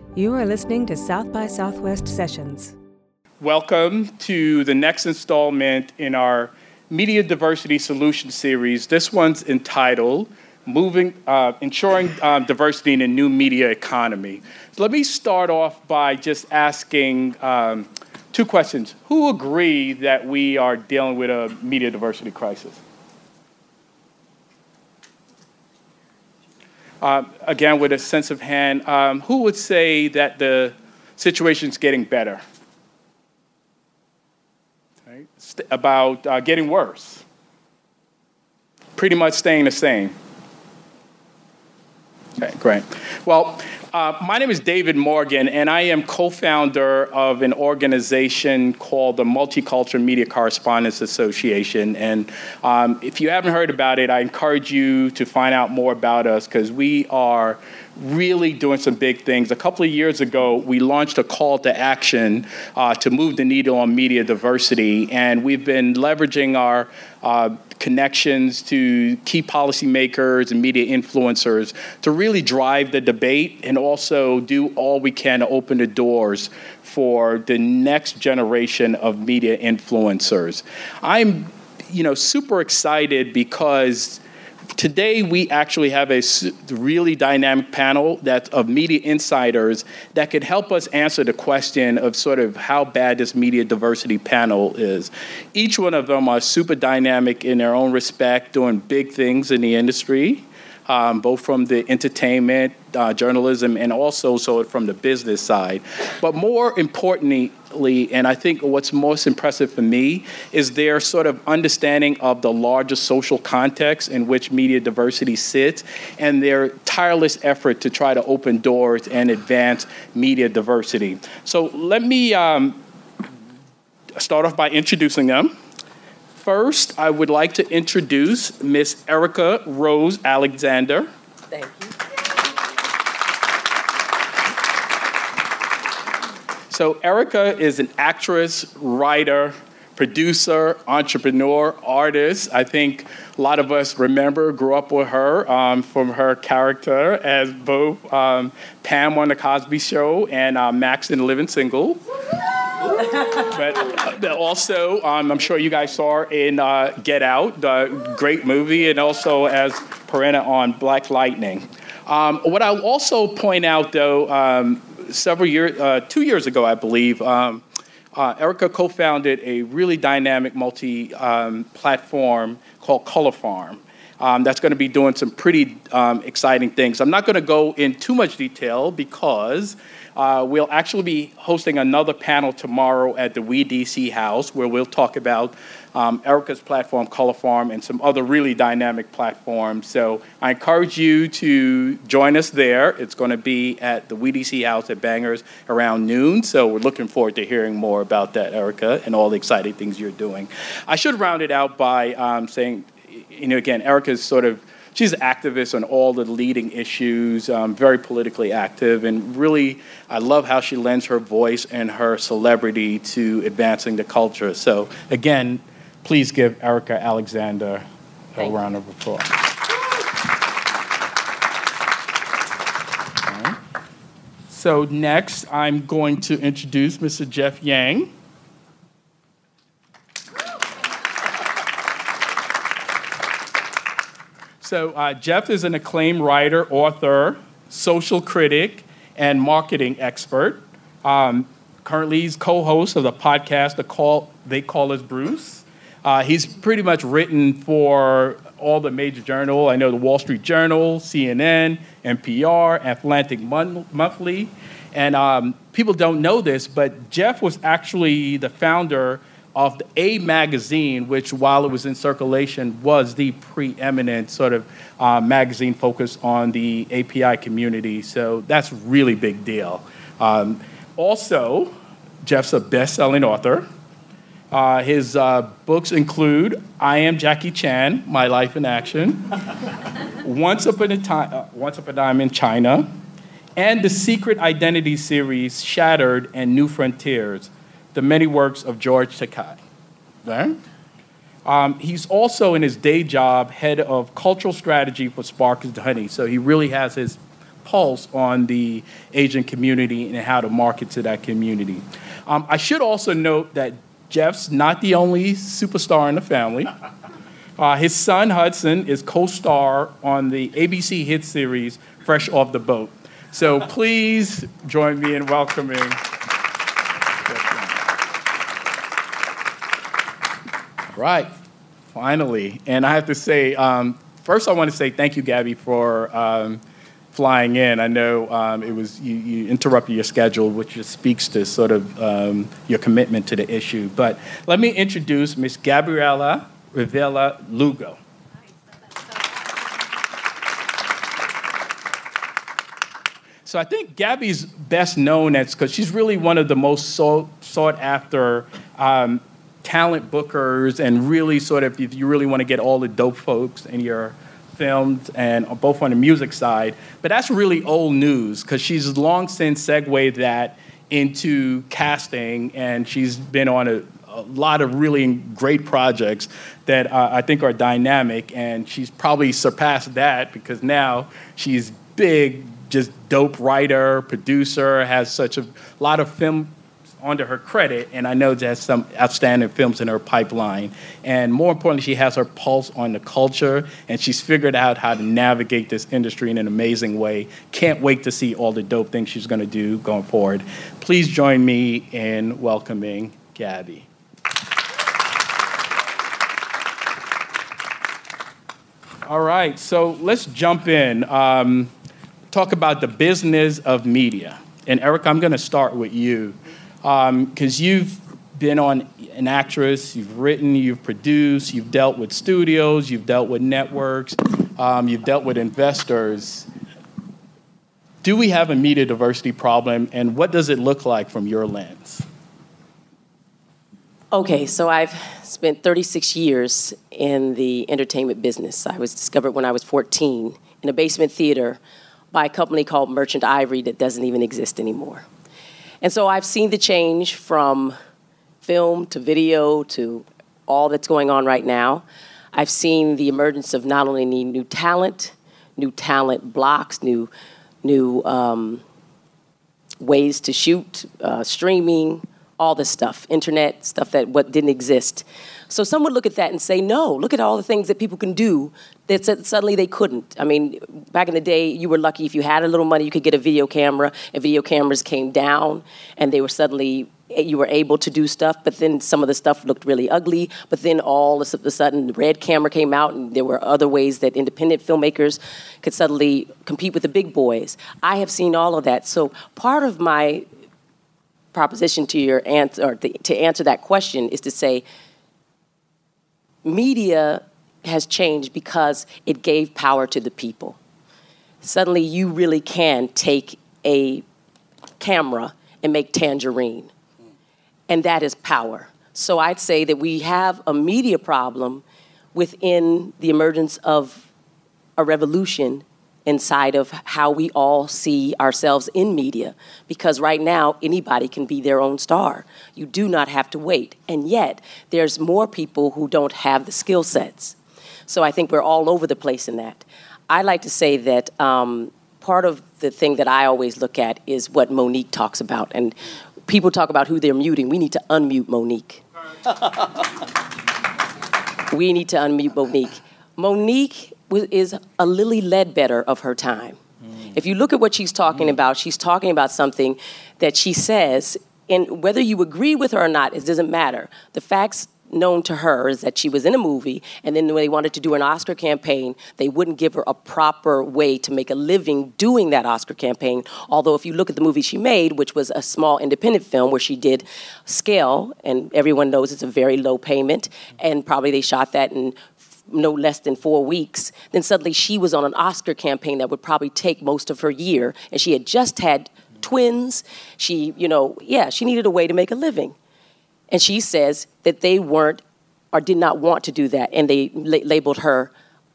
You are listening to South by Southwest Sessions. Welcome to the next installment in our Media Diversity Solution Series. This one's entitled Ensuring Diversity in a New Media Economy. So let me start off by just asking two questions. Who agree that we are dealing with a media diversity crisis? Again, with a sense of hand, who would say that the situation's getting better? Right? About getting worse? Pretty much staying the same. Okay, great. Well, my name is David Morgan, and I am co-founder of an organization called the Multicultural Media Correspondents Association. And if you haven't heard about it, I encourage you to find out more about us because we are really doing some big things. A couple of years ago, we launched a call to action to move the needle on media diversity, and we've been leveraging our connections to key policymakers and media influencers to really drive the debate and also do all we can to open the doors for the next generation of media influencers. I'm, super excited because today, we actually have a really dynamic panel of media insiders that could help us answer the question of sort of how bad this media diversity panel is. Each one of them are super dynamic in their own respect, doing big things in the industry, both from the entertainment, journalism, and also from the business side. But more importantly, and I think what's most impressive for me, is their sort of understanding of the larger social context in which media diversity sits and their tireless effort to try to open doors and advance media diversity. So let me start off by introducing them. First, I would like to introduce Miss Erica Rose Alexander. Thank you. So Erica is an actress, writer, producer, entrepreneur, artist. I think a lot of us grew up with her from her character as both Pam on The Cosby Show and Max in Living Single. But also, I'm sure you guys saw her in Get Out, the great movie, and also as Perena on Black Lightning. What I'll also point out, though, 2 years ago, I believe, Erica co-founded a really dynamic multi-platform called Color Farm. That's going to be doing some pretty exciting things. I'm not going to go in too much detail because we'll actually be hosting another panel tomorrow at the WeDC House where we'll talk about Erica's platform, Color Farm, and some other really dynamic platforms. So I encourage you to join us there. It's going to be at the WeDC House at Bangers around noon. So we're looking forward to hearing more about that, Erica, and all the exciting things you're doing. I should round it out by saying, again, Erica's she's an activist on all the leading issues, very politically active, and really, I love how she lends her voice and her celebrity to advancing the culture. So again, please give Erica Alexander a round of applause. Right. So next, I'm going to introduce Mr. Jeff Yang. So Jeff is an acclaimed writer, author, social critic, and marketing expert. Currently, he's co-host of the podcast They Call Us Bruce. He's pretty much written for all the major journals. I know the Wall Street Journal, CNN, NPR, Atlantic Monthly. And people don't know this, but Jeff was actually the founder of the A magazine, which while it was in circulation was the preeminent magazine focused on the API community. So that's a really big deal. Also, Jeff's a best-selling author. His books include I Am Jackie Chan, My Life in Action, Once Upon a Time in China, and the Secret Identity series, Shattered and New Frontiers, the many works of George Takei. Right? He's also, in his day job, head of cultural strategy for Sparks and Honey. So he really has his pulse on the Asian community and how to market to that community. I should also note that Jeff's not the only superstar in the family. His son, Hudson, is co-star on the ABC hit series, Fresh Off the Boat. So please join me in welcoming Jeff. Right, finally. And I have to say, first I want to say thank you, Gabby, for flying in. I know it was you interrupted your schedule, which just speaks to sort of your commitment to the issue. But let me introduce Ms. Gabriela Rivera Lugo. So I think Gabby's best known as, because she's really one of the most sought after talent bookers, and really sort of, if you really want to get all the dope folks in your films, and both on the music side. But that's really old news, because she's long since segued that into casting, and she's been on a lot of really great projects that I think are dynamic, and she's probably surpassed that because now she's big, just dope writer, producer, has such a lot of film under her credit, and I know there's some outstanding films in her pipeline. And more importantly, she has her pulse on the culture, and she's figured out how to navigate this industry in an amazing way. Can't wait to see all the dope things she's going to do going forward. Please join me in welcoming Gabby. All right, so let's jump in. Talk about the business of media. And Eric, I'm going to start with you, because you've been an actress, you've written, you've produced, you've dealt with studios, you've dealt with networks, you've dealt with investors. Do we have a media diversity problem, and what does it look like from your lens? Okay, so I've spent 36 years in the entertainment business. I was discovered when I was 14 in a basement theater by a company called Merchant Ivory that doesn't even exist anymore. And so I've seen the change from film to video to all that's going on right now. I've seen the emergence of not only new talent blocks, new ways to shoot, streaming, all this stuff, internet, stuff that what didn't exist. So some would look at that and say, no, look at all the things that people can do that suddenly they couldn't. I mean, back in the day, you were lucky if you had a little money, you could get a video camera, and video cameras came down, and they were suddenly, you were able to do stuff, but then some of the stuff looked really ugly, but then all of a sudden, the Red camera came out, and there were other ways that independent filmmakers could suddenly compete with the big boys. I have seen all of that. So part of my proposition to your answer, or to answer that question, is to say media has changed because it gave power to the people. Suddenly, you really can take a camera and make Tangerine, and that is power. So I'd say that we have a media problem within the emergence of a revolution inside of how we all see ourselves in media. Because right now, anybody can be their own star. You do not have to wait. And yet, there's more people who don't have the skill sets. So I think we're all over the place in that. I like to say that part of the thing that I always look at is what Monique talks about. And people talk about who they're muting. We need to unmute Monique. We need to unmute Monique. Monique is a Lily Ledbetter of her time. If you look at what she's talking about something that she says, and whether you agree with her or not, it doesn't matter. The facts known to her is that she was in a movie, and then when they wanted to do an Oscar campaign, they wouldn't give her a proper way to make a living doing that Oscar campaign. Although if you look at the movie she made, which was a small independent film where she did scale, and everyone knows it's a very low payment, and probably they shot that in no less than 4 weeks, then suddenly she was on an Oscar campaign that would probably take most of her year, and she had just had twins. She needed a way to make a living. And she says that they weren't or did not want to do that, and they labeled her,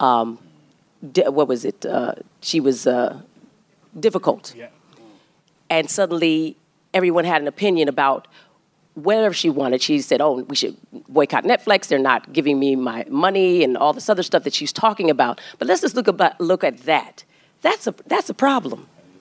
she was difficult. Yeah. And suddenly everyone had an opinion about whatever she wanted. She said, oh, we should boycott Netflix. They're not giving me my money and all this other stuff that she's talking about. But let's just look at that. That's a problem.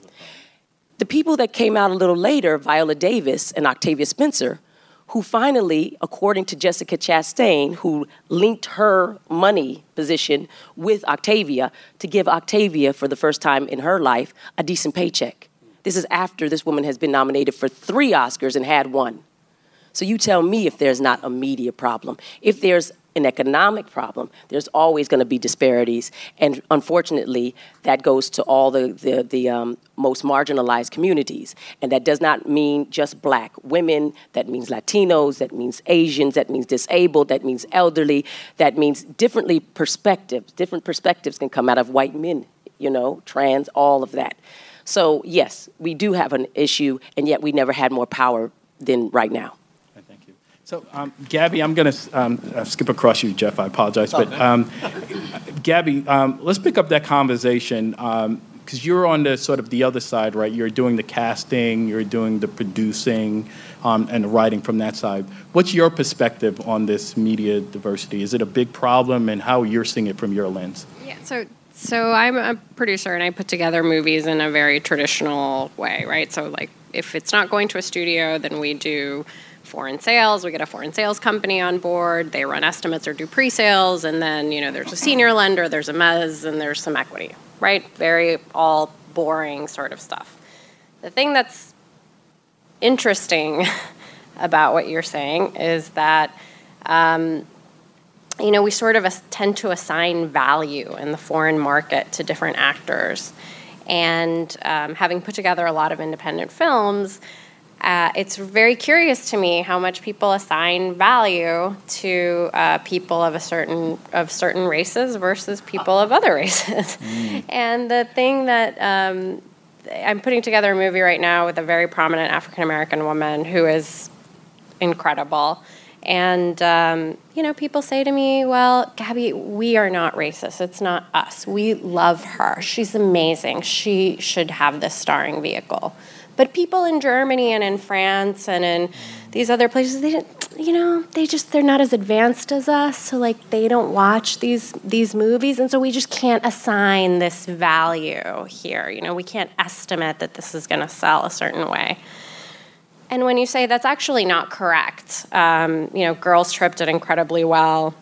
The people that came out a little later, Viola Davis and Octavia Spencer, who finally, according to Jessica Chastain, who linked her money position with Octavia to give Octavia, for the first time in her life, a decent paycheck. This is after this woman has been nominated for 3 Oscars and had 1. So you tell me if there's not a media problem. If there's an economic problem, there's always going to be disparities. And unfortunately, that goes to all the most marginalized communities. And that does not mean just Black women. That means Latinos. That means Asians. That means disabled. That means elderly. That means different perspectives can come out of white men, trans, all of that. So, yes, we do have an issue, and yet we never had more power than right now. So, Gabby, I'm going to skip across you, Jeff. I apologize. But, Gabby, let's pick up that conversation because you're on the sort of the other side, right? You're doing the casting, you're doing the producing, and the writing from that side. What's your perspective on this media diversity? Is it a big problem, and how you're seeing it from your lens? Yeah, so I'm a producer, and I put together movies in a very traditional way, right? So, like, if it's not going to a studio, then we do foreign sales. We get a foreign sales company on board. They run estimates or do pre-sales, and then there's a senior lender, there's a mezz, and there's some equity, right? Very all boring sort of stuff. The thing that's interesting about what you're saying is that we sort of tend to assign value in the foreign market to different actors, and having put together a lot of independent films. It's very curious to me how much people assign value to people of certain races versus people of other races. And the thing that I'm putting together a movie right now with a very prominent African American woman who is incredible. And people say to me, "Well, Gabby, we are not racist. It's not us. We love her. She's amazing. She should have this starring vehicle." But people in Germany and in France and in these other places, they're not as advanced as us. So they don't watch these movies, and so we just can't assign this value here. We can't estimate that this is going to sell a certain way. And when you say that's actually not correct, Girls Trip did incredibly well.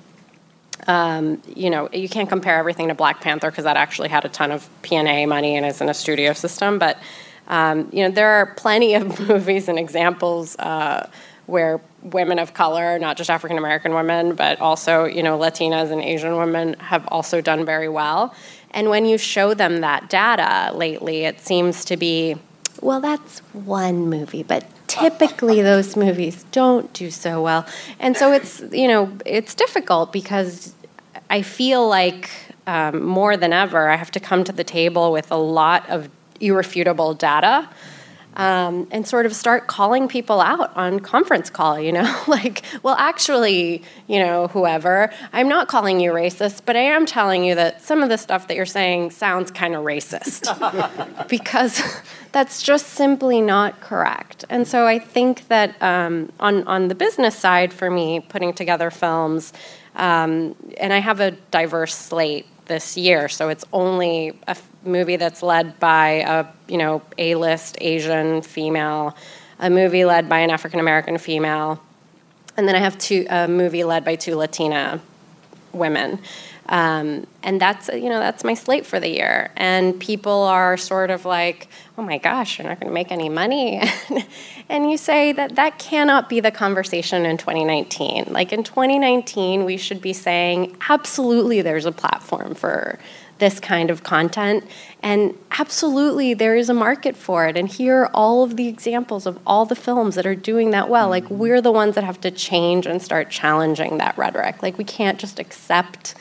You can't compare everything to Black Panther because that actually had a ton of P&A money and is in a studio system, but. There are plenty of movies and examples where women of color, not just African American women, but also, Latinas and Asian women have also done very well. And when you show them that data lately, it seems to be, well, that's one movie, but typically those movies don't do so well. And so it's difficult because I feel like more than ever, I have to come to the table with a lot of irrefutable data and sort of start calling people out on conference call, well, actually, whoever, I'm not calling you racist, but I am telling you that some of the stuff that you're saying sounds kind of racist because that's just simply not correct. And so I think that on the business side for me, putting together films, and I have a diverse slate this year, so it's only a movie that's led by a A-list Asian female, a movie led by an African American female, and then I have a movie led by 2 Latina women, and that's my slate for the year. And people are sort of like, "Oh my gosh, you're not going to make any money," and you say that cannot be the conversation in 2019. In 2019, we should be saying, absolutely, there's a platform for this kind of content, and absolutely there is a market for it, and here are all of the examples of all the films that are doing that well. We're the ones that have to change and start challenging that rhetoric. We can't just accept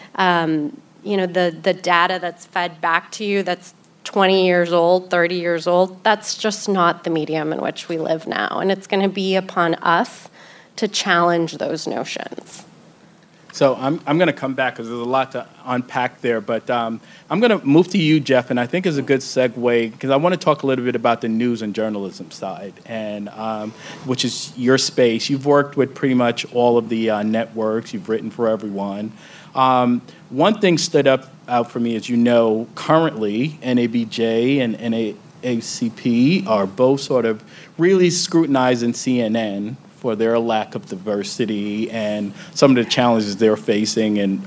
the data that's fed back to you that's 20 years old, 30 years old. That's just not the medium in which we live now, and it's going to be upon us to challenge those notions. So I'm going to come back because there's a lot to unpack there, but I'm going to move to you, Jeff, and I think is a good segue because I want to talk a little bit about the news and journalism side, and which is your space. You've worked with pretty much all of the networks. You've written for everyone. One thing stood out for me, as you know, currently NABJ and ACP are both sort of really scrutinizing CNN for their lack of diversity and some of the challenges they're facing. And,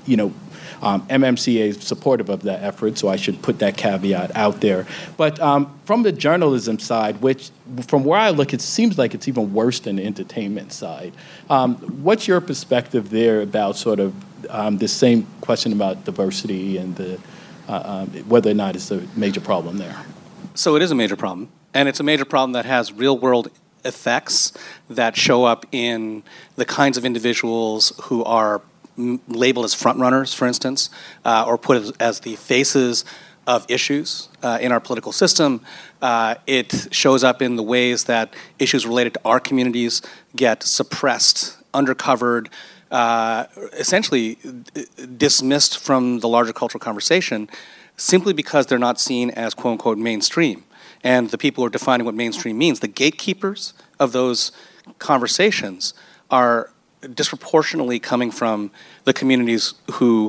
MMCA is supportive of that effort, so I should put that caveat out there. But from the journalism side, which from where I look, it seems like it's even worse than the entertainment side. What's your perspective there about sort of this same question about diversity and whether or not it's a major problem there? So it is a major problem, and it's a major problem that has real-world effects that show up in the kinds of individuals who are labeled as frontrunners, for instance, or put as the faces of issues in our political system. It shows up in the ways that issues related to our communities get suppressed, undercovered, essentially dismissed from the larger cultural conversation simply because they're not seen as quote-unquote mainstream. And the people who are defining what mainstream means, the gatekeepers of those conversations, are disproportionately coming from the communities who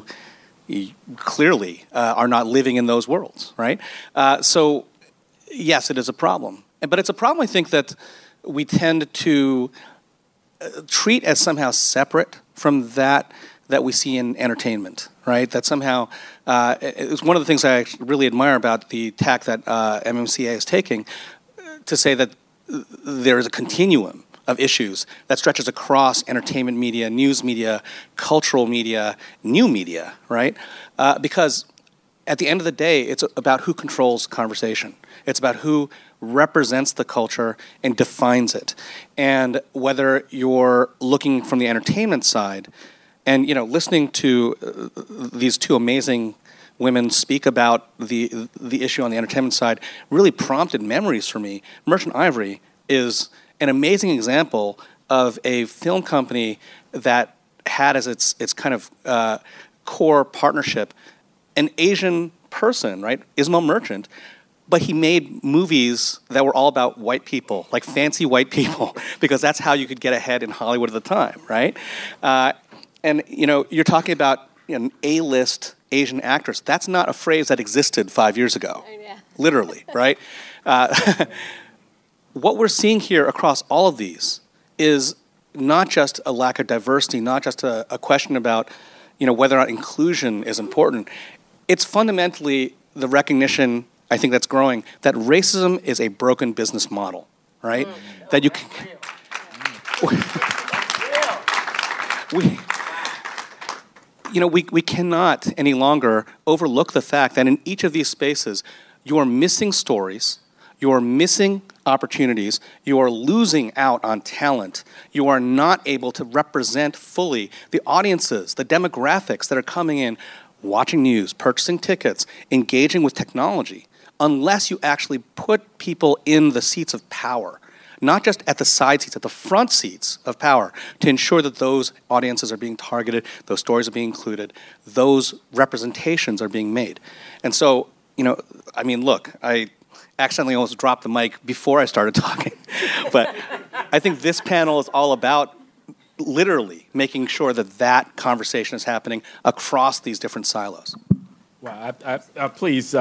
clearly are not living in those worlds, right? So, yes, it is a problem. But it's a problem, I think, that we tend to treat as somehow separate from that we see in entertainment, right? That somehow, it's one of the things I really admire about the tack that MMCA is taking, to say that there is a continuum of issues that stretches across entertainment media, news media, cultural media, new media, right? Because at the end of the day, it's about who controls conversation. It's about who represents the culture and defines it. And whether you're looking from the entertainment side, and listening to these two amazing women speak about the issue on the entertainment side really prompted memories for me. Merchant Ivory is an amazing example of a film company that had as its kind of core partnership an Asian person, right, Ismail Merchant, but he made movies that were all about white people, like fancy white people, because that's how you could get ahead in Hollywood at the time, right? And you're talking about an A-list Asian actress. That's not a phrase that existed 5 years ago, literally, right? What we're seeing here across all of these is not just a lack of diversity, not just a question about whether or not inclusion is important. It's fundamentally the recognition, I think, that's growing, that racism is a broken business model, right? That you can... We cannot any longer overlook the fact that in each of these spaces, you are missing stories, you are missing opportunities, you are losing out on talent, you are not able to represent fully the audiences, the demographics that are coming in, watching news, purchasing tickets, engaging with technology, unless you actually put people in the seats of power, not just at the side seats, at the front seats of power, to ensure that those audiences are being targeted, those stories are being included, those representations are being made. And so, look, I accidentally almost dropped the mic before I started talking, but I think this panel is all about literally making sure that conversation is happening across these different silos. Wow, please...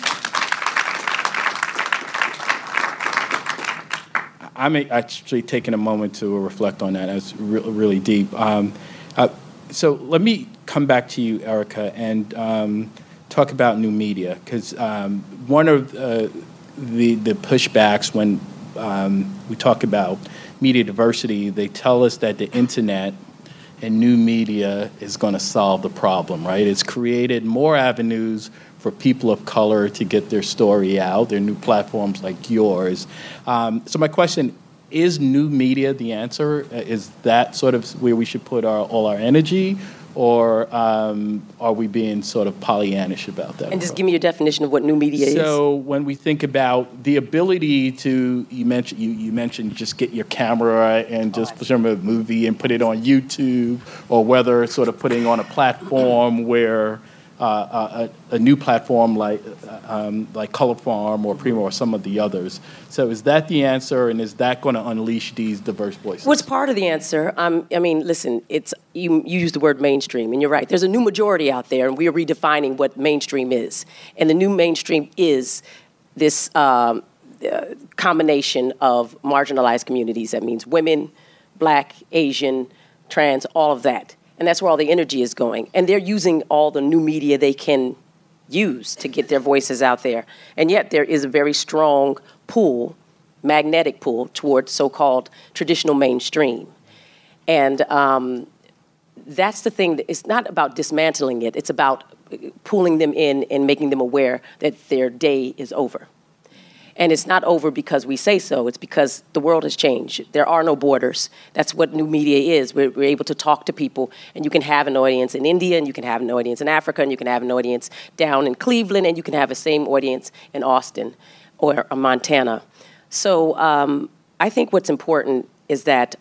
I'm actually taking a moment to reflect on that. That's really deep. So let me come back to you, Erica, and talk about new media, because one of the pushbacks when we talk about media diversity, they tell us that the internet and new media is going to solve the problem, right? It's created more avenues for people of color to get their story out. There are new platforms like yours. So my question, is new media the answer? Is that sort of where we should put all our energy? Or are we being sort of Pollyannish about that? And just give me your definition of what new media is. So when we think about the ability to, you mentioned just get your camera and just film a movie and put it on YouTube, or whether sort of putting on a platform where a new platform like Color Farm or Primo or some of the others. So is that the answer, and is that going to unleash these diverse voices? Well, it's part of the answer. Listen, it's you use the word mainstream, and you're right. There's a new majority out there, and we are redefining what mainstream is. And the new mainstream is this combination of marginalized communities. That means women, Black, Asian, trans, all of that. And that's where all the energy is going. And they're using all the new media they can use to get their voices out there. And yet there is a very strong pull, magnetic pull, towards so-called traditional mainstream. And that's the thing. It's not about dismantling it. It's about pulling them in and making them aware that their day is over. And it's not over because we say so. It's because the world has changed. There are no borders. That's what new media is. We're able to talk to people, and you can have an audience in India, and you can have an audience in Africa, and you can have an audience down in Cleveland, and you can have the same audience in Austin or Montana. So I think what's important is that,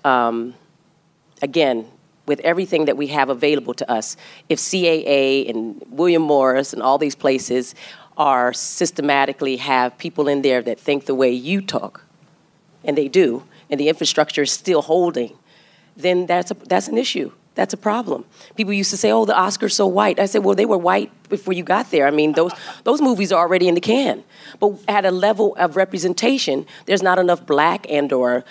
again, with everything that we have available to us, if CAA and William Morris and all these places are systematically have people in there that think the way you talk, and they do, and the infrastructure is still holding, then that's an issue. That's a problem. People used to say, oh, the Oscars so white. I said, well, they were white before you got there. I mean, those movies are already in the can. But at a level of representation, there's not enough Black and or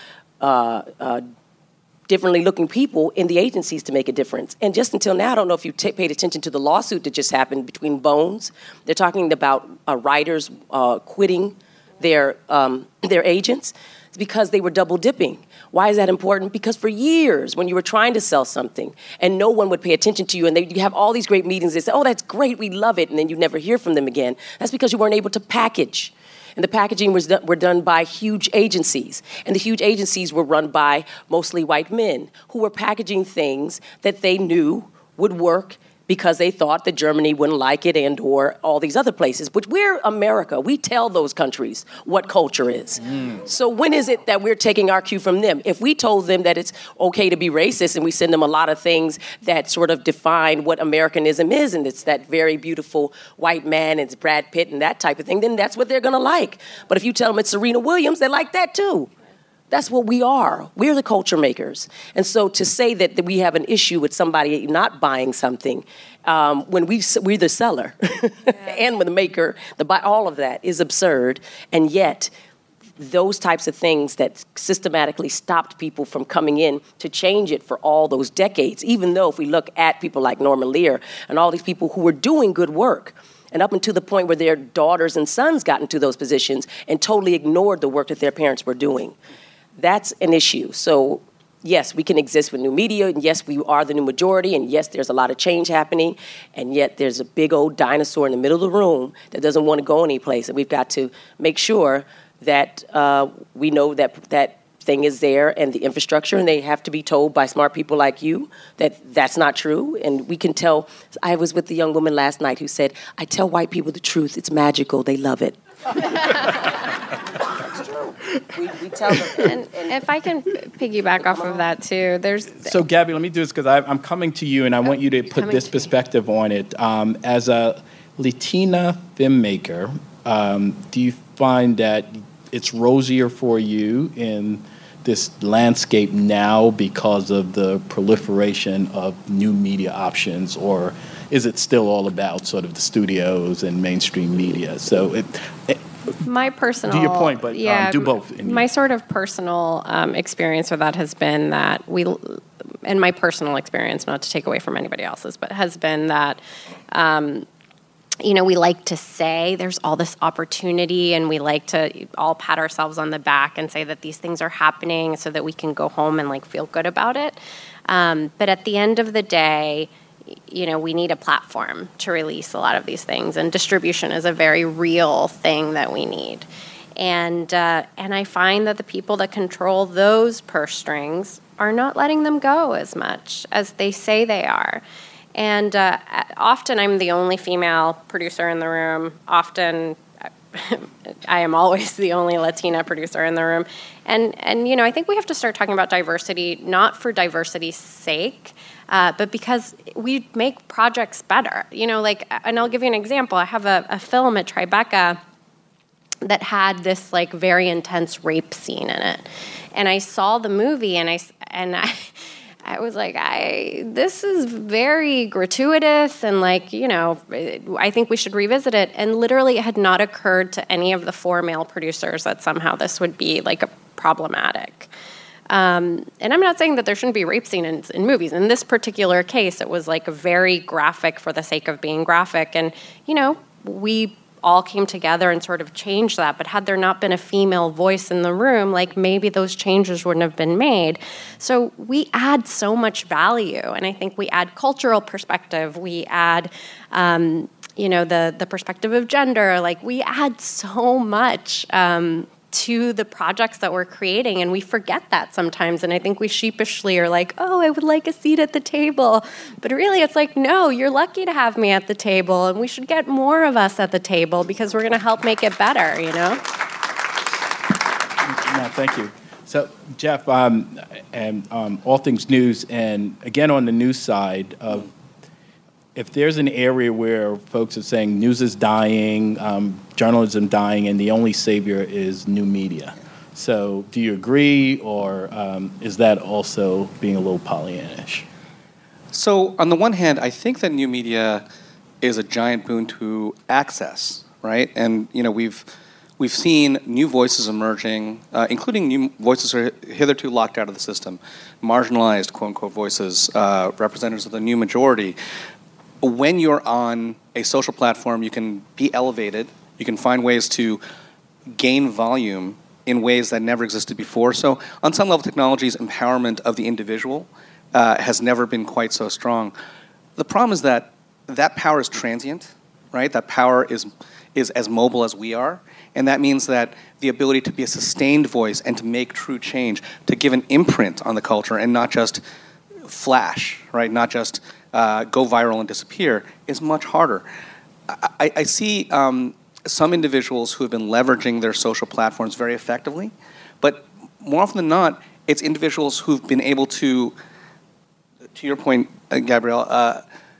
differently looking people in the agencies to make a difference. And just until now, I don't know if you paid attention to the lawsuit that just happened between Bones. They're talking about writers quitting their agents. It's because they were double dipping. Why is that important? Because for years, when you were trying to sell something and no one would pay attention to you, and you have all these great meetings, they say, oh, that's great, we love it, and then you never hear from them again. That's because you weren't able to package. And the packaging were done by huge agencies. And the huge agencies were run by mostly white men who were packaging things that they knew would work because they thought that Germany wouldn't like it and or all these other places. But we're America. We tell those countries what culture is. So when is it that we're taking our cue from them? If we told them that it's okay to be racist and we send them a lot of things that sort of define what Americanism is, and it's that very beautiful white man and it's Brad Pitt and that type of thing, then that's what they're going to like. But if you tell them it's Serena Williams, they like that too. That's what we are. We're the culture makers. And so to say that we have an issue with somebody not buying something when we're the seller and with the maker, all of that is absurd. And yet those types of things that systematically stopped people from coming in to change it for all those decades, even though if we look at people like Norman Lear and all these people who were doing good work, and up until the point where their daughters and sons got into those positions and totally ignored the work that their parents were doing. That's an issue. So, yes, we can exist with new media, and yes, we are the new majority, and yes, there's a lot of change happening, and yet there's a big old dinosaur in the middle of the room that doesn't want to go anyplace, and we've got to make sure that we know that that thing is there and the infrastructure, and they have to be told by smart people like you that that's not true. And we can tell. I was with the young woman last night who said, I tell white people the truth. It's magical. They love it. We tell them. And if I can piggyback off of that too, So Gabby, let me do this because I'm coming to you and I want you to put this perspective on it. As a Latina filmmaker, do you find that it's rosier for you in this landscape now because of the proliferation of new media options, or is it still all about sort of the studios and mainstream media? So my personal, do your point, but do both. My sort of personal experience with that has been that and my personal experience, not to take away from anybody else's, but has been that, we like to say there's all this opportunity, and we like to all pat ourselves on the back and say that these things are happening so that we can go home and feel good about it. But at the end of the day, we need a platform to release a lot of these things, and distribution is a very real thing that we need. And I find that the people that control those purse strings are not letting them go as much as they say they are. And often I'm the only female producer in the room. Often I am always the only Latina producer in the room. And I think we have to start talking about diversity, not for diversity's sake, but because we make projects better. And I'll give you an example. I have a film at Tribeca that had this very intense rape scene in it. And I saw the movie and I was like, this is very gratuitous, and I think we should revisit it. And literally, it had not occurred to any of the 4 male producers that somehow this would be like a problematic. And I'm not saying that there shouldn't be rape scenes in movies. In this particular case, it was like very graphic for the sake of being graphic, and we all came together and sort of changed that. But had there not been a female voice in the room, maybe those changes wouldn't have been made. So we add so much value, and I think we add cultural perspective. We add, the perspective of gender. We add so much to the projects that we're creating, and we forget that sometimes. And I think we sheepishly are like, oh, I would like a seat at the table. But really, it's like, no, you're lucky to have me at the table, and we should get more of us at the table because we're going to help make it better, No, thank you. So, Jeff, and All Things News, and again on the news side, if there's an area where folks are saying news is dying, journalism dying, and the only savior is new media. So do you agree, or is that also being a little Pollyannish? So on the one hand, I think that new media is a giant boon to access, right? And we've seen new voices emerging, including new voices who are hitherto locked out of the system, marginalized, quote-unquote, voices, representatives of the new majority. When you're on a social platform, you can be elevated. You can find ways to gain volume in ways that never existed before. So on some level, technology's empowerment of the individual has never been quite so strong. The problem is that power is transient, right? That power is as mobile as we are. And that means that the ability to be a sustained voice and to make true change, to give an imprint on the culture and not just flash, right? Not just go viral and disappear, is much harder. I see some individuals who have been leveraging their social platforms very effectively, but more often than not, it's individuals who've been able to your point, Gabrielle,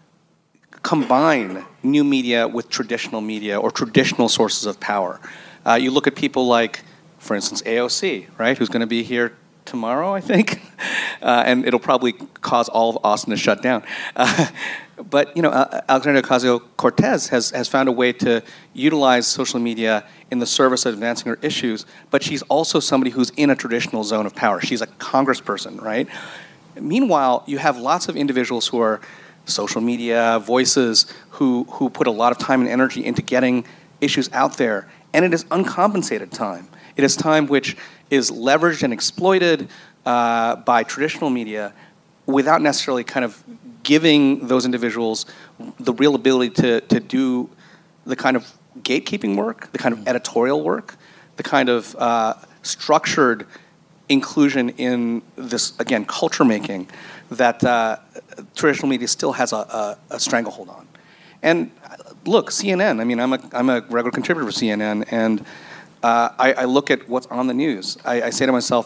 combine new media with traditional media or traditional sources of power. You look at people like, for instance, AOC, right, who's going to be here tomorrow, I think, and it'll probably cause all of Austin to shut down. But Alexandria Ocasio-Cortez has found a way to utilize social media in the service of advancing her issues, but she's also somebody who's in a traditional zone of power. She's a congressperson, right? Meanwhile, you have lots of individuals who are social media voices who put a lot of time and energy into getting issues out there, and it is uncompensated time. It is time which is leveraged and exploited by traditional media without necessarily kind of giving those individuals the real ability to do the kind of gatekeeping work, the kind of editorial work, the kind of structured inclusion in this, again, culture making that traditional media still has a stranglehold on. And look, CNN, I mean, I'm a regular contributor for CNN, and I look at what's on the news. I say to myself,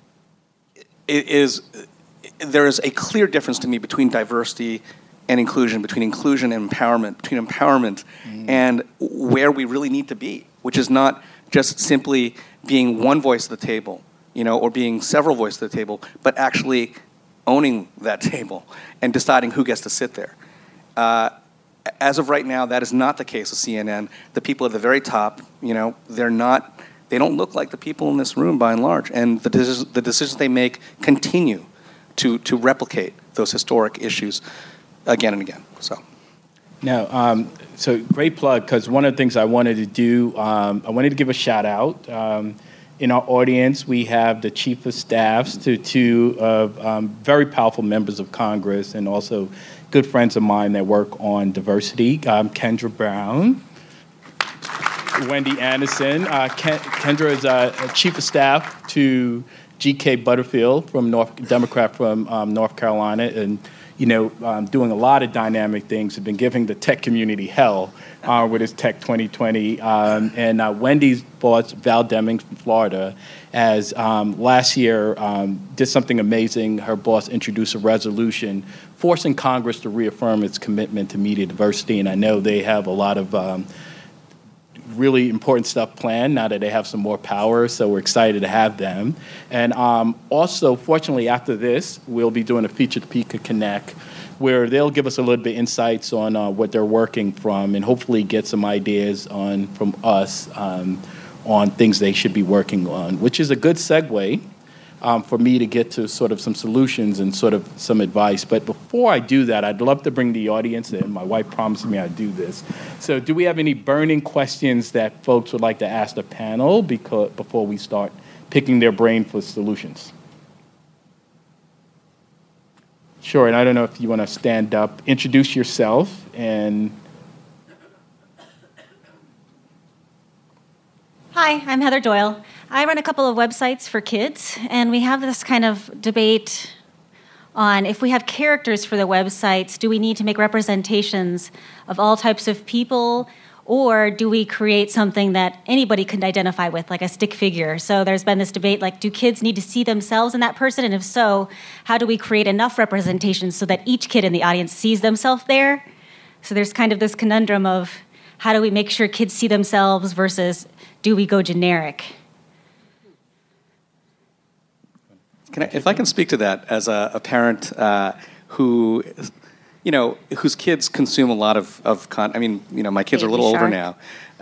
there is a clear difference to me between diversity and inclusion, between inclusion and empowerment, between empowerment and where we really need to be, which is not just simply being one voice at the table, or being several voices at the table, but actually owning that table and deciding who gets to sit there. As of right now, that is not the case with CNN. The people at the very top, they don't look like the people in this room by and large, and the decisions they make continue to replicate those historic issues again and again. Now, so great plug, because one of the things I wanted to do, I wanted to give a shout out. In our audience, we have the chief of staffs to two of very powerful members of Congress and also good friends of mine that work on diversity. Kendra Brown, Wendy Anderson. Kendra is a chief of staff to G.K. Butterfield, Democrat from North Carolina, and doing a lot of dynamic things. Have been giving the tech community hell with his Tech 2020. And Wendy's boss, Val Deming from Florida, as last year did something amazing. Her boss introduced a resolution forcing Congress to reaffirm its commitment to media diversity. And I know they have a lot of really important stuff planned now that they have some more power, so we're excited to have them. And also, fortunately, after this, we'll be doing a featured Pika Connect, where they'll give us a little bit insights on what they're working from, and hopefully get some ideas from us on things they should be working on, which is a good segue for me to get to sort of some solutions and sort of some advice. But before I do that, I'd love to bring the audience in. My wife promised me I'd do this. So do we have any burning questions that folks would like to ask the panel before we start picking their brain for solutions? Sure, and I don't know if you want to stand up, introduce yourself, and... Hi, I'm Heather Doyle. I run a couple of websites for kids, and we have this kind of debate on if we have characters for the websites, do we need to make representations of all types of people, or do we create something that anybody can identify with, like a stick figure? So there's been this debate, like, do kids need to see themselves in that person? And if so, how do we create enough representation so that each kid in the audience sees themselves there? So there's kind of this conundrum of how do we make sure kids see themselves versus do we go generic? If I can speak to that as a parent who, whose kids consume a lot of content. I mean, my kids are a little older now.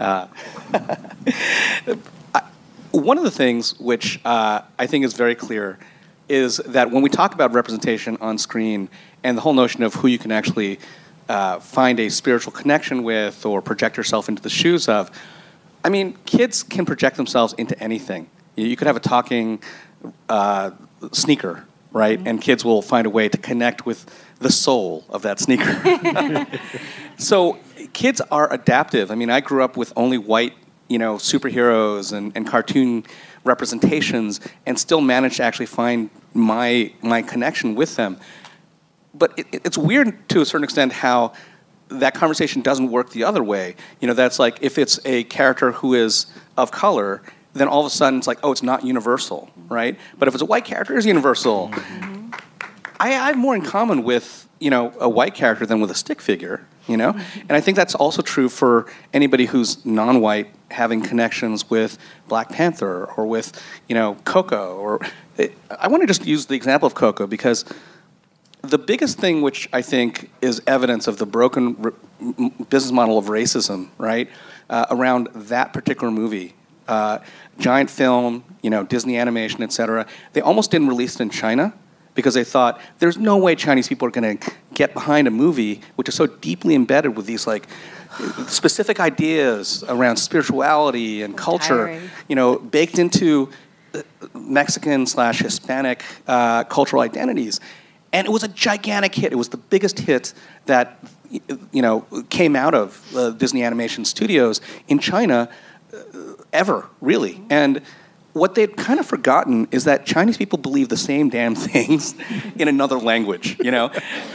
One of the things which I think is very clear is that when we talk about representation on screen and the whole notion of who you can actually find a spiritual connection with or project yourself into the shoes of, I mean, kids can project themselves into anything. You could have a talking sneaker, right? Mm-hmm. And kids will find a way to connect with the soul of that sneaker. So kids are adaptive. I mean, I grew up with only white, superheroes and cartoon representations, and still managed to actually find my connection with them. But it's weird to a certain extent how that conversation doesn't work the other way. That's like if it's a character who is of color, then all of a sudden it's like, oh, it's not universal, right? But if it's a white character, it's universal. Mm-hmm. I have more in common with, a white character than with a stick figure, And I think that's also true for anybody who's non-white having connections with Black Panther or with, Coco. I want to just use the example of Coco because the biggest thing which I think is evidence of the broken business model of racism, right, around that particular movie, giant film, Disney animation, etc. They almost didn't release it in China because they thought there's no way Chinese people are going to get behind a movie which is so deeply embedded with these specific ideas around spirituality and culture, baked into Mexican/Hispanic cultural identities. And it was a gigantic hit. It was the biggest hit that came out of Disney Animation Studios in China ever, really. And what they'd kind of forgotten is that Chinese people believe the same damn things in another language. The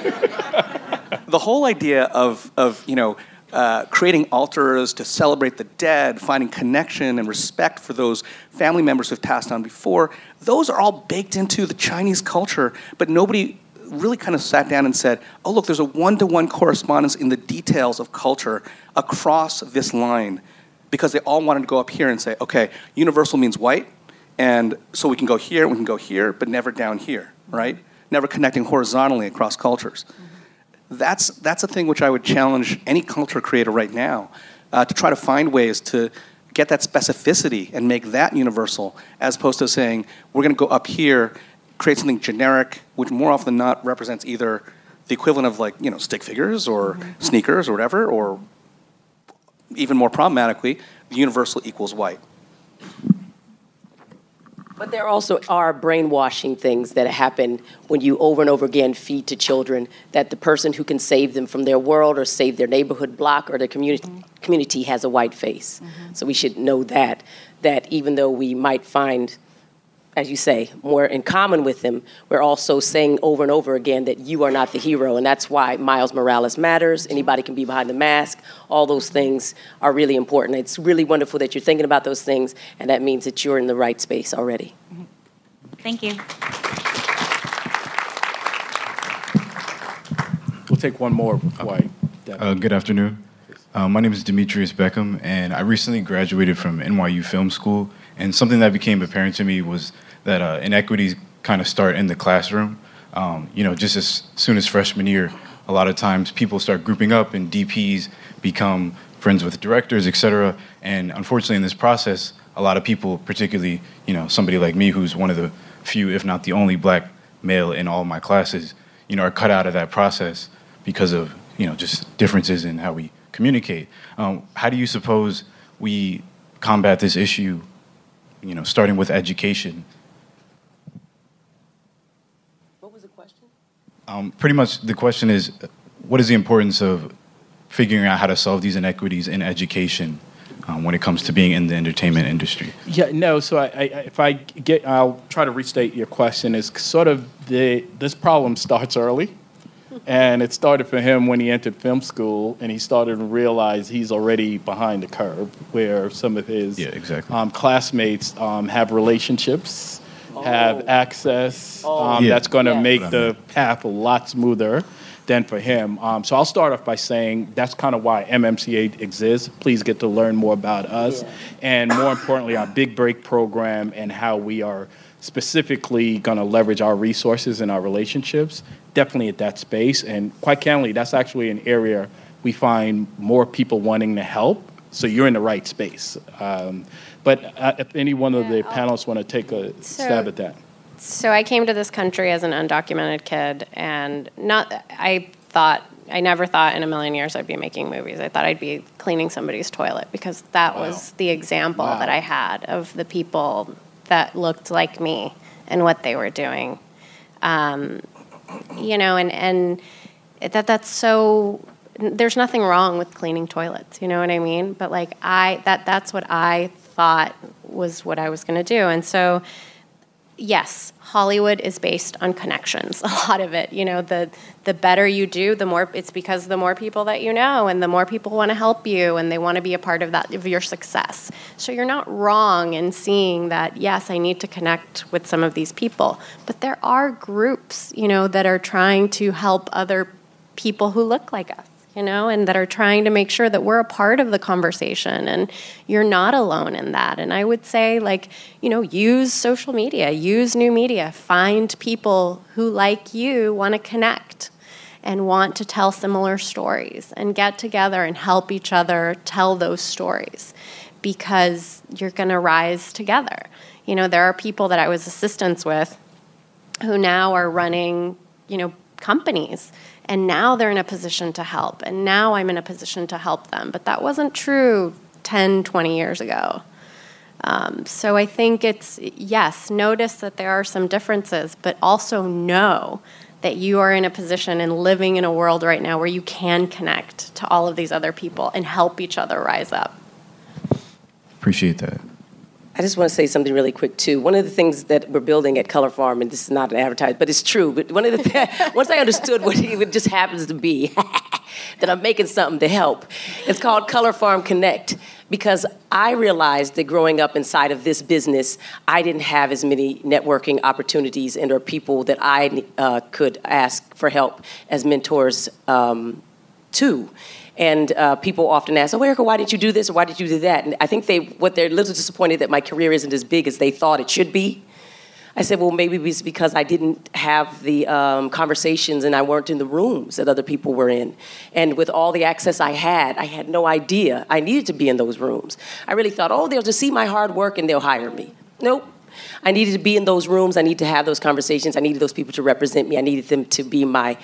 whole idea of creating altars to celebrate the dead, finding connection and respect for those family members who've passed on before, those are all baked into the Chinese culture, but nobody really kind of sat down and said, oh, look, there's a one-to-one correspondence in the details of culture across this line, because they all wanted to go up here and say, okay, universal means white, and so we can go here, but never down here, right? Never connecting horizontally across cultures. Mm-hmm. That's a thing which I would challenge any culture creator right now, to try to find ways to get that specificity and make that universal, as opposed to saying, we're going to go up here, create something generic, which more often than not represents either the equivalent of stick figures or sneakers or whatever, or even more problematically, the universal equals white. But there also are brainwashing things that happen when you over and over again feed to children that the person who can save them from their world or save their neighborhood block or their community has a white face. Mm-hmm. So we should know that even though we might find, as you say, more in common with them, we're also saying over and over again that you are not the hero, and that's why Miles Morales matters. Anybody can be behind the mask. All those things are really important. It's really wonderful that you're thinking about those things, and that means that you're in the right space already. Thank you. We'll take one more before Good afternoon. My name is Demetrius Beckham, and I recently graduated from NYU Film School. And something that became apparent to me was that inequities kind of start in the classroom. Just as soon as freshman year, a lot of times people start grouping up, and DPs become friends with directors, et cetera. And unfortunately, in this process, a lot of people, particularly somebody like me, who's one of the few, if not the only, black male in all my classes, are cut out of that process because of just differences in how we communicate. How do you suppose we combat this issue, starting with education? What was the question? Pretty much the question is, what is the importance of figuring out how to solve these inequities in education when it comes to being in the entertainment industry? Yeah, no. So I'll try to restate your question. Is sort of this problem starts early, and it started for him when he entered film school, and he started to realize he's already behind the curve, where some of his classmates have relationships, have access. That's going to make the path a lot smoother than for him. So I'll start off by saying that's kind of why MMCA exists. Please get to learn more about us, and more importantly, our Big Break program and how we are specifically going to leverage our resources and our relationships, definitely at that space. And quite candidly, that's actually an area we find more people wanting to help. So you're in the right space. But if any one of the panelists want to take a stab at that. So I came to this country as an undocumented kid, and I never thought in a million years I'd be making movies. I thought I'd be cleaning somebody's toilet, because that was the example that I had of the people that looked like me and what they were doing. And that's so, there's nothing wrong with cleaning toilets, you know what I mean? But that's what I thought was what I was going to do. And so, yes, Hollywood is based on connections, a lot of it. The better you do, it's because the more people that you know, and the more people want to help you, and they want to be a part of your success. So you're not wrong in seeing that, yes, I need to connect with some of these people. But there are groups, that are trying to help other people who look like us, and that are trying to make sure that we're a part of the conversation, and you're not alone in that. And I would say, use social media, use new media, find people who, like you, want to connect and want to tell similar stories, and get together and help each other tell those stories, because you're going to rise together. There are people that I was assistants with who now are running, companies. And now they're in a position to help. And now I'm in a position to help them. But that wasn't true 10, 20 years ago. So I think it's, yes, notice that there are some differences, but also know that you are in a position and living in a world right now where you can connect to all of these other people and help each other rise up. Appreciate that. I just want to say something really quick, too. One of the things that we're building at Color Farm, and this is not an advertisement, but it's true, but one of the once I understood what it just happens to be, that I'm making something to help, it's called Color Farm Connect, because I realized that growing up inside of this business, I didn't have as many networking opportunities and or people that I could ask for help as mentors, too. And people often ask, Erica, why did you do this or why did you do that? And I think they're a little disappointed that my career isn't as big as they thought it should be. I said, well, maybe it's because I didn't have the conversations and I weren't in the rooms that other people were in. And with all the access I had no idea I needed to be in those rooms. I really thought, they'll just see my hard work and they'll hire me. Nope. I needed to be in those rooms. I needed to have those conversations. I needed those people to represent me. I needed them to be my...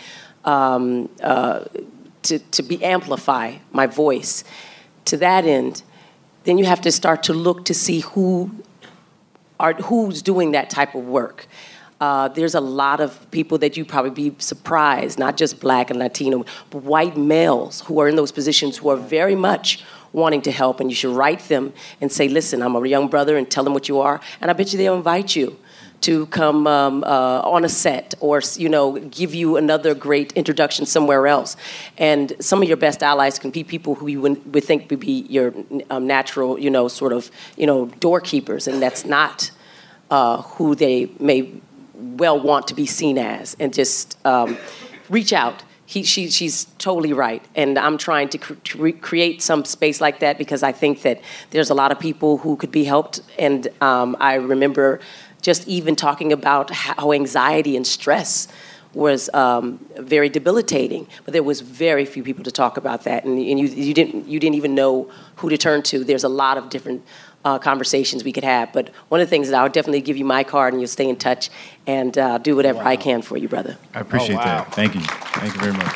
to amplify my voice. To that end, then you have to start to look to see who's doing that type of work. There's a lot of people that you'd probably be surprised, not just Black and Latino, but white males who are in those positions who are very much wanting to help, and you should write them and say, listen, I'm a young brother, and tell them what you are, and I bet you they'll invite you to come on a set or, give you another great introduction somewhere else. And some of your best allies can be people who you would think would be your natural, doorkeepers, and that's not who they may well want to be seen as. And just reach out, she's totally right, and I'm trying to create some space like that because I think that there's a lot of people who could be helped. And I remember just even talking about how anxiety and stress was very debilitating, but there was very few people to talk about that, and you didn't even know who to turn to. There's a lot of different conversations we could have, but one of the things is I'll definitely give you my card, and you'll stay in touch and do whatever I can for you, brother. I appreciate that. Thank you very much.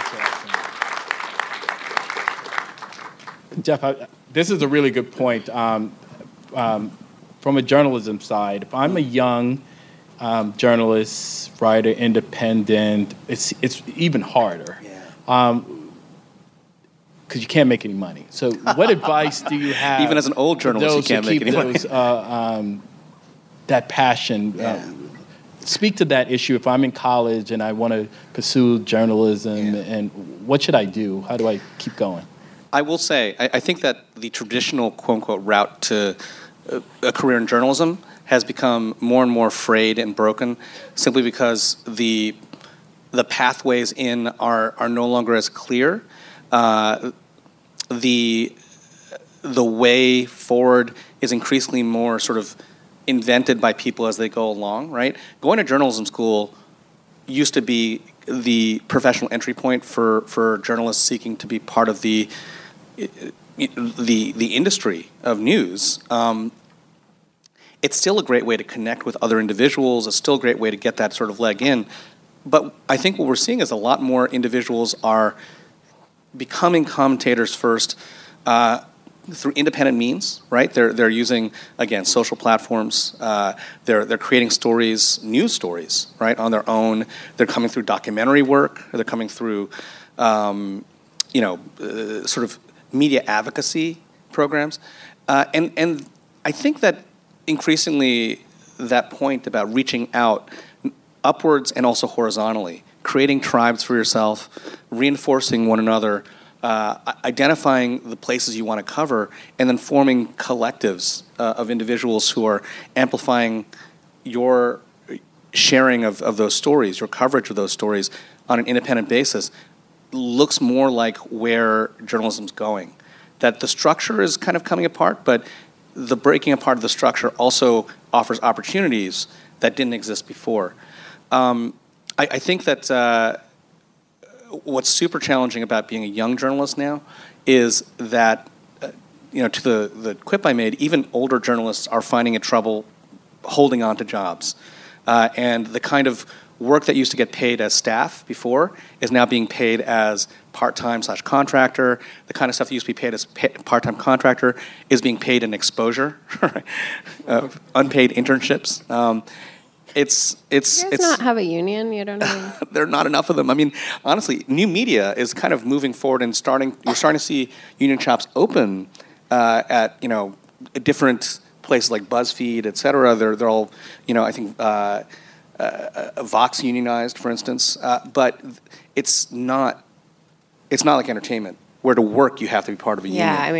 Jeff, this is a really good point. From a journalism side, if I'm a young journalist, writer, independent, it's even harder. Because you can't make any money. So what advice do you have? Even as an old journalist, you can't make any money. That passion. Speak to that issue. If I'm in college and I want to pursue journalism, and what should I do? How do I keep going? I will say, I think that the traditional quote-unquote route to a career in journalism has become more and more frayed and broken simply because the pathways in are no longer as clear. The way forward is increasingly more sort of invented by people as they go along, right? Going to journalism school used to be the professional entry point for journalists seeking to be part of the industry of news. It's still a great way to connect with other individuals. It's still a great way to get that sort of leg in. But I think what we're seeing is a lot more individuals are becoming commentators first through independent means, right? They're using, again, social platforms. They're creating stories, news stories, right, on their own. They're coming through documentary work. They're coming through, sort of media advocacy programs. And I think that increasingly that point about reaching out upwards and also horizontally, creating tribes for yourself, reinforcing one another, identifying the places you want to cover, and then forming collectives of individuals who are amplifying your sharing of those stories, your coverage of those stories on an independent basis, looks more like where journalism's going. That the structure is kind of coming apart, but the breaking apart of the structure also offers opportunities that didn't exist before. I think that what's super challenging about being a young journalist now is that, to the quip I made, even older journalists are finding it trouble holding on to jobs. And the kind of work that used to get paid as staff before is now being paid as part-time/contractor. The kind of stuff that used to be paid as part-time contractor is being paid in exposure, unpaid internships. It's not have a union, you don't know. There are not enough of them. I mean, honestly, new media is kind of moving forward and you're starting to see union shops open at different places like BuzzFeed, et cetera. They're all, I think Vox unionized, for instance. But it's not like entertainment, where to work you have to be part of a union. Yeah,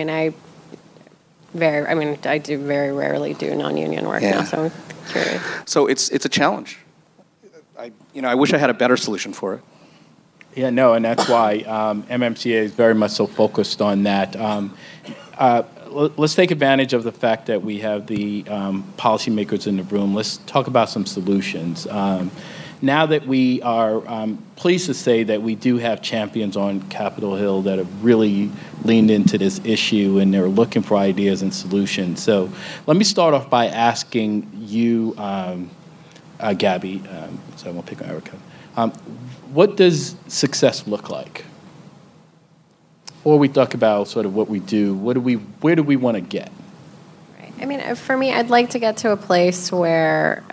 I do very rarely do non-union work now, so I'm curious. So it's a challenge. I wish I had a better solution for it. Yeah, no, and that's why MMCA is very much so focused on that. Let's take advantage of the fact that we have the policymakers in the room. Let's talk about some solutions. Now that we are pleased to say that we do have champions on Capitol Hill that have really leaned into this issue and they're looking for ideas and solutions. So let me start off by asking you, Gabby, so I won't pick on Erica. What does success look like? Or we talk about sort of what we do. Where do we want to get? Right. I mean, for me, I'd like to get to a place where,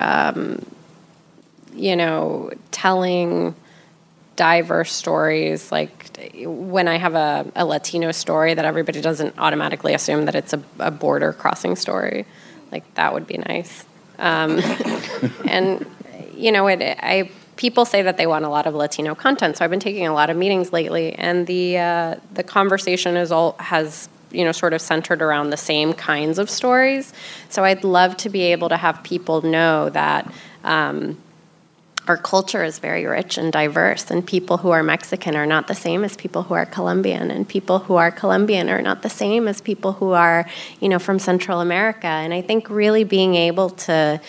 telling diverse stories, like when I have a Latino story, that everybody doesn't automatically assume that it's a border crossing story. Like, that would be nice. And, people say that they want a lot of Latino content, so I've been taking a lot of meetings lately, and the conversation has sort of centered around the same kinds of stories. So I'd love to be able to have people know that our culture is very rich and diverse, and people who are Mexican are not the same as people who are Colombian, and people who are Colombian are not the same as people who are, from Central America. And I think really being able to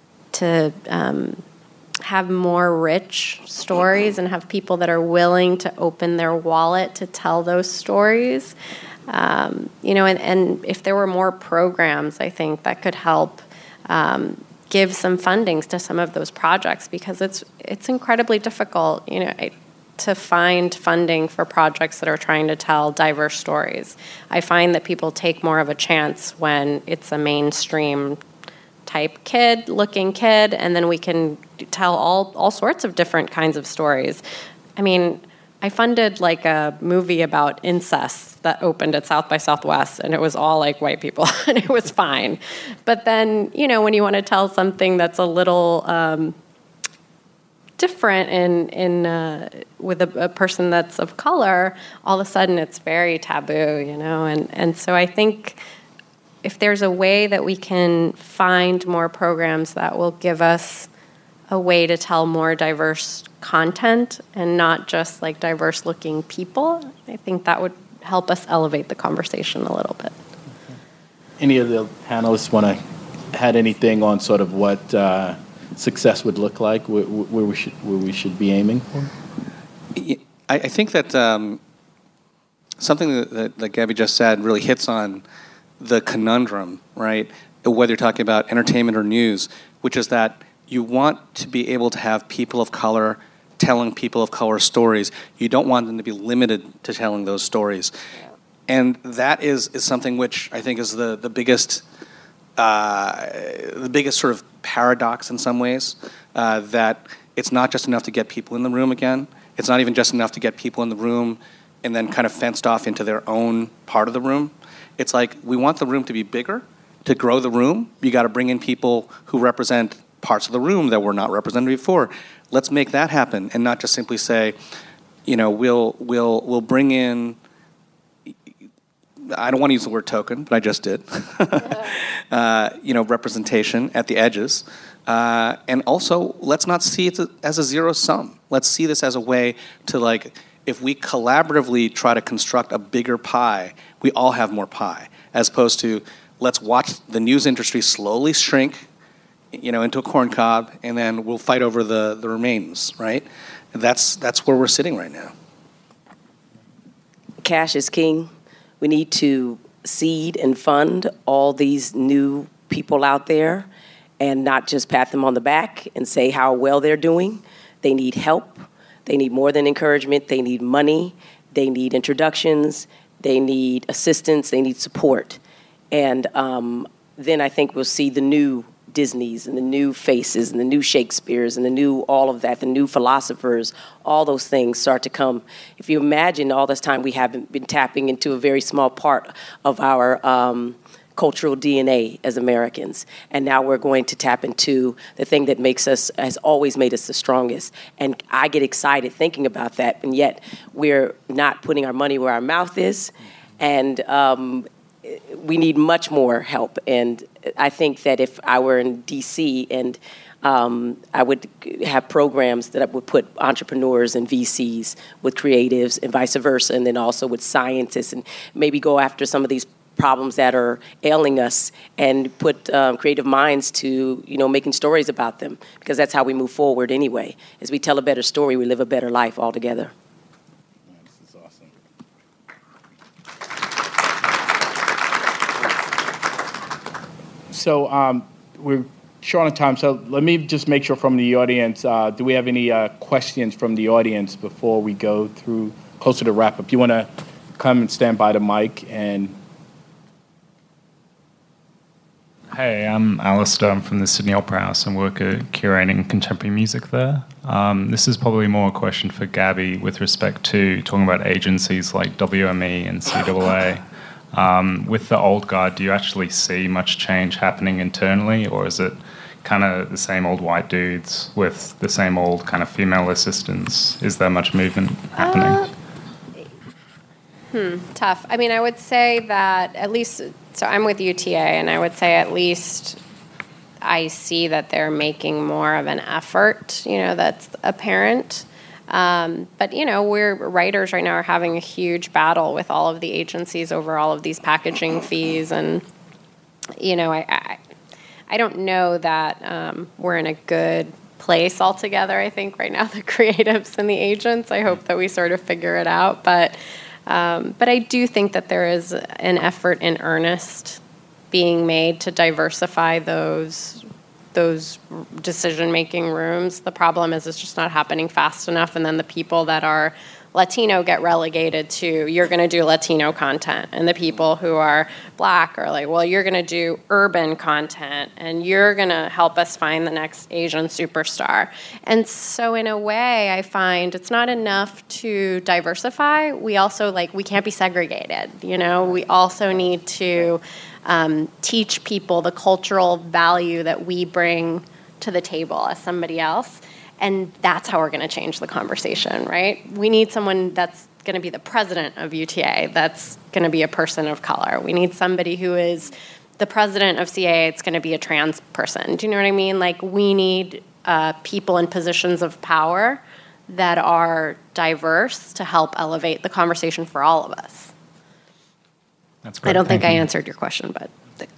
have more rich stories and have people that are willing to open their wallet to tell those stories, and if there were more programs, I think that could help give some fundings to some of those projects, because it's incredibly difficult, to find funding for projects that are trying to tell diverse stories. I find that people take more of a chance when it's a mainstream type looking kid, and then we can tell all sorts of different kinds of stories. I mean, I funded like a movie about incest that opened at South by Southwest, and it was all like white people, and it was fine. But then, when you want to tell something that's a little different with a person that's of color, all of a sudden it's very taboo, And so I think if there's a way that we can find more programs that will give us a way to tell more diverse content and not just like diverse looking people, I think that would help us elevate the conversation a little bit. Any of the panelists want to add anything on sort of what success would look like, where we should be aiming for? I think that something that Gabby just said really hits on the conundrum, right? Whether you're talking about entertainment or news, which is that you want to be able to have people of color telling people of color stories. You don't want them to be limited to telling those stories. And that is something which I think is the biggest sort of paradox in some ways, that it's not just enough to get people in the room again. It's not even just enough to get people in the room and then kind of fenced off into their own part of the room. It's like we want the room to be bigger. To grow the room, you got to bring in people who represent parts of the room that were not represented before. Let's make that happen, and not just simply say, we'll bring in. I don't want to use the word token, but I just did. Representation at the edges, and also let's not see it as a zero sum. Let's see this as a way to if we collaboratively try to construct a bigger pie, we all have more pie, as opposed to let's watch the news industry slowly shrink, into a corn cob, and then we'll fight over the remains, right? That's where we're sitting right now. Cash is king. We need to seed and fund all these new people out there and not just pat them on the back and say how well they're doing. They need help. They need more than encouragement. They need money. They need introductions. They need assistance. They need support. And then I think we'll see the new Disneys and the new faces and the new Shakespeares and the new all of that, the new philosophers, all those things start to come. If you imagine all this time we haven't been tapping into a very small part of our cultural DNA as Americans, and now we're going to tap into the thing that has always made us the strongest. And I get excited thinking about that, and yet we're not putting our money where our mouth is, and we need much more help. And I think that if I were in D.C. and I would have programs that I would put entrepreneurs and VCs with creatives and vice versa, and then also with scientists, and maybe go after some of these problems that are ailing us and put creative minds to, making stories about them, because that's how we move forward anyway. As we tell a better story, we live a better life altogether. This is awesome. So we're short on time, so let me just make sure from the audience, do we have any questions from the audience before we go through closer to wrap up? You want to come and stand by the mic and... Hey, I'm Alistair. I'm from the Sydney Opera House and work at curating contemporary music there. This is probably more a question for Gabby with respect to talking about agencies like WME and CAA. With the old guard, do you actually see much change happening internally, or is it kind of the same old white dudes with the same old kind of female assistants? Is there much movement happening? Tough. I mean, I would say that at least, so I'm with UTA, and I would say at least I see that they're making more of an effort, that's apparent. But, we're writers right now are having a huge battle with all of the agencies over all of these packaging fees. And, I don't know that we're in a good place altogether, I think, right now, the creatives and the agents. I hope that we sort of figure it out. But I do think that there is an effort in earnest being made to diversify those decision-making rooms. The problem is it's just not happening fast enough, and then the people that are Latino get relegated to, you're going to do Latino content, and the people who are Black are like, well, you're going to do urban content, and you're going to help us find the next Asian superstar. And so in a way, I find it's not enough to diversify. We also, we can't be segregated, We also need to teach people the cultural value that we bring to the table as somebody else. And that's how we're going to change the conversation, right? We need someone that's going to be the president of UTA that's going to be a person of color. We need somebody who is the president of CAA, it's going to be a trans person. Do you know what I mean? We need people in positions of power that are diverse to help elevate the conversation for all of us. That's great. I don't think I answered your question, but...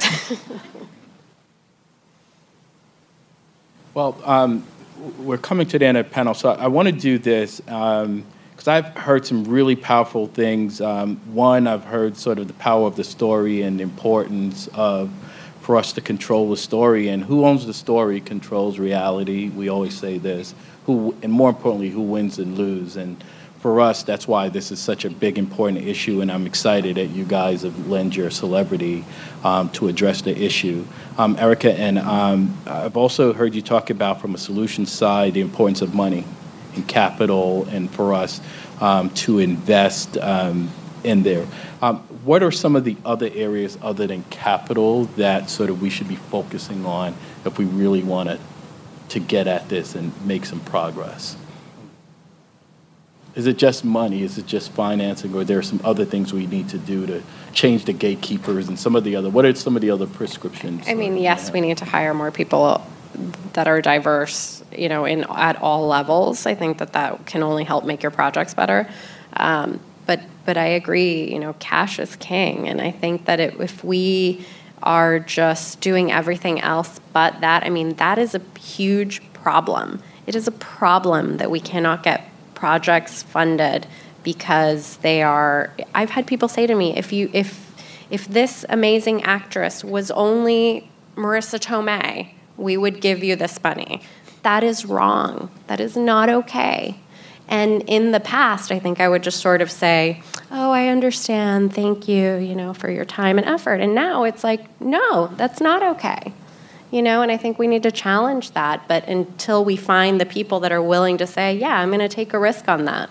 Well, we're coming to the end of the panel, so I want to do this because I've heard some really powerful things. One, I've heard sort of the power of the story and the importance for us to control the story, and who owns the story controls reality. We always say this, and more importantly, who wins and loses. And for us, that's why this is such a big, important issue, and I'm excited that you guys have lent your celebrity to address the issue. Erica, and I've also heard you talk about, from a solution side, the importance of money and capital, and for us to invest in there. What are some of the other areas other than capital that sort of we should be focusing on if we really want to get at this and make some progress? Is it just money? Is it just financing? Or are there some other things we need to do to change the gatekeepers and what are some of the other prescriptions? I mean, yes, we need to hire more people that are diverse, at all levels. I think that can only help make your projects better. But I agree, cash is king. And I think that if we are just doing everything else but that, that is a huge problem. It is a problem that we cannot get projects funded because I've had people say to me, if this amazing actress was only Marissa Tomei, we would give you this money. That is wrong. That is not okay. And in the past, I think I would just sort of say, oh, I understand, thank you, for your time and effort. And now it's like, no, that's not okay. And I think we need to challenge that. But until we find the people that are willing to say, yeah, I'm going to take a risk on that,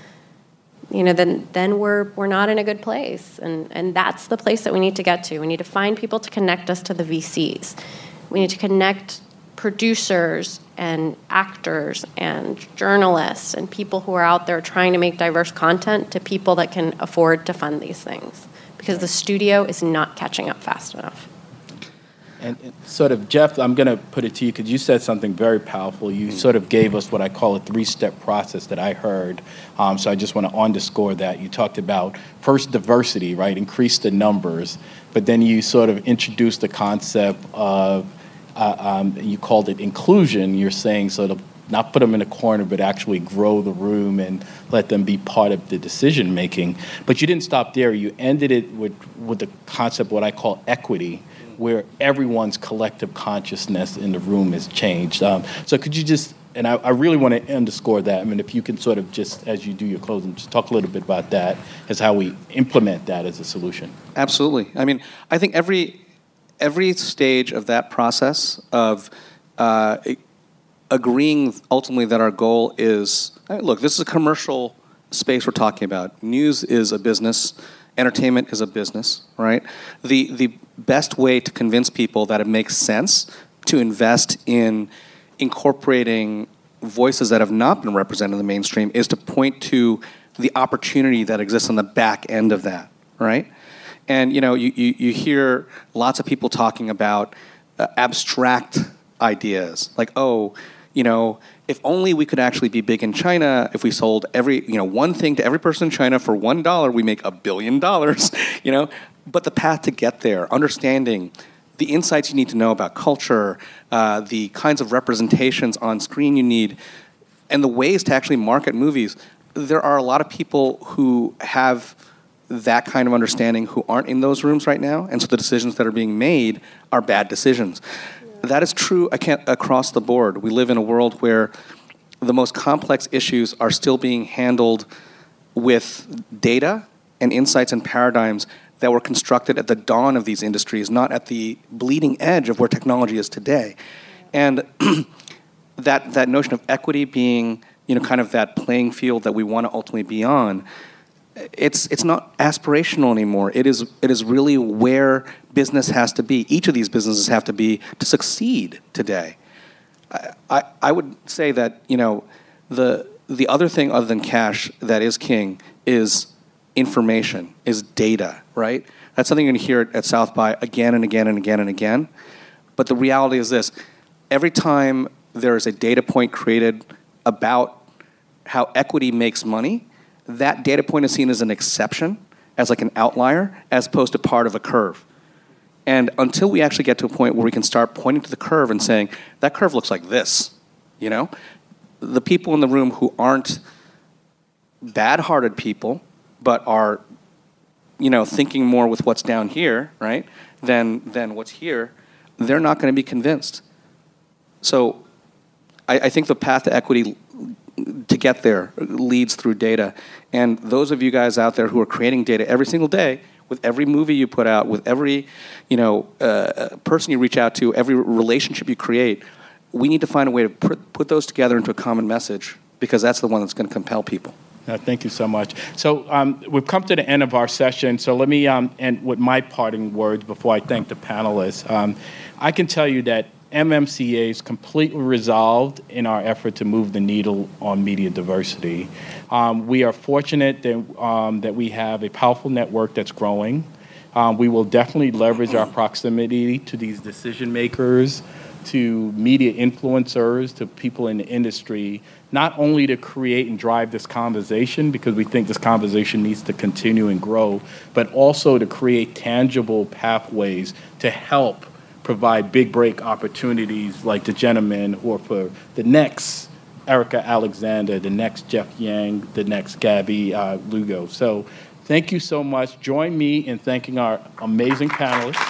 then we're not in a good place. And that's the place that we need to get to. We need to find people to connect us to the VCs. We need to connect producers and actors and journalists and people who are out there trying to make diverse content to people that can afford to fund these things. Because the studio is not catching up fast enough. And sort of, Jeff, I'm going to put it to you because you said something very powerful. You sort of gave us what I call a 3-step process that I heard. So I just want to underscore that. You talked about first diversity, right? Increase the numbers. But then you sort of introduced the concept of, you called it inclusion. You're saying sort of not put them in a corner, but actually grow the room and let them be part of the decision making. But you didn't stop there. You ended it with the concept, what I call equity, where everyone's collective consciousness in the room has changed. So could you just, and I really want to underscore that, if you can sort of just, as you do your closing, just talk a little bit about that as how we implement that as a solution. Absolutely. I think every stage of that process of agreeing ultimately that our goal is, look, this is a commercial space we're talking about. News is a business. Entertainment is a business, right? The best way to convince people that it makes sense to invest in incorporating voices that have not been represented in the mainstream is to point to the opportunity that exists on the back end of that, right? And you hear lots of people talking about abstract ideas, like, oh, if only we could actually be big in China, if we sold one thing to every person in China for $1, we make $1 billion, But the path to get there, understanding the insights you need to know about culture, the kinds of representations on screen you need, and the ways to actually market movies. There are a lot of people who have that kind of understanding who aren't in those rooms right now, and so the decisions that are being made are bad decisions. That is true across the board. We live in a world where the most complex issues are still being handled with data and insights and paradigms that were constructed at the dawn of these industries, not at the bleeding edge of where technology is today. And that notion of equity being, kind of that playing field that we want to ultimately be on, it's not aspirational anymore. It is really where business has to be. Each of these businesses have to be to succeed today. I would say that the other thing other than cash that is king is information, is data, right? That's something you're going to hear at South by again and again and again and again. But the reality is this: every time there is a data point created about how equity makes money, that data point is seen as an exception, as like an outlier, as opposed to part of a curve. And until we actually get to a point where we can start pointing to the curve and saying, that curve looks like this, the people in the room who aren't bad-hearted people, but are, thinking more with what's down here, right, than what's here, they're not going to be convinced. So I think the path to equity to get there leads through data. And those of you guys out there who are creating data every single day, with every movie you put out, with every person you reach out to, every relationship you create, we need to find a way to put those together into a common message, because that's the one that's going to compel people. Thank you so much. So we've come to the end of our session, so let me end with my parting words before I thank the panelists. I can tell you that MMCA is completely resolved in our effort to move the needle on media diversity. We are fortunate that we have a powerful network that's growing. We will definitely leverage our proximity to these decision makers, to media influencers, to people in the industry, not only to create and drive this conversation, because we think this conversation needs to continue and grow, but also to create tangible pathways to help provide big break opportunities like the gentleman, or for the next Erica Alexander, the next Jeff Yang, the next Gabby Lugo. So thank you so much. Join me in thanking our amazing panelists.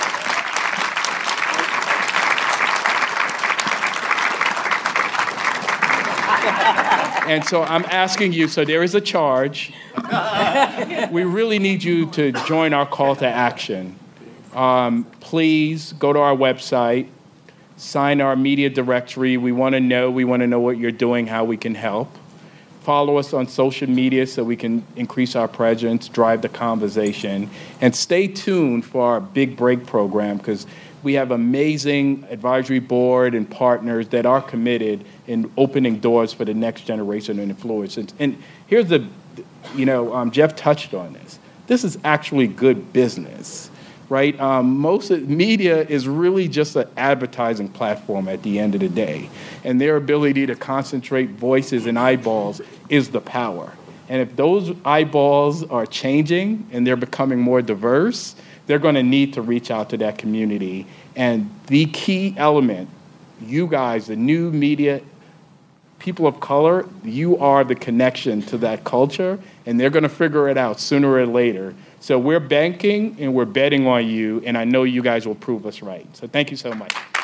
And so I'm asking you, so there is a charge. We really need you to join our call to action. Please go to our website, sign our media directory. We want to know what you're doing, how we can help. Follow us on social media so we can increase our presence, drive the conversation, and stay tuned for our Big Break program, because we have amazing advisory board and partners that are committed in opening doors for the next generation of influencers. And here's Jeff touched on this. This is actually good business. Right? Most of media is really just an advertising platform at the end of the day. And their ability to concentrate voices and eyeballs is the power. And if those eyeballs are changing and they're becoming more diverse, they're going to need to reach out to that community. And the key element, you guys, the new media, people of color, you are the connection to that culture, and they're going to figure it out sooner or later. So we're banking and we're betting on you, and I know you guys will prove us right. So thank you so much.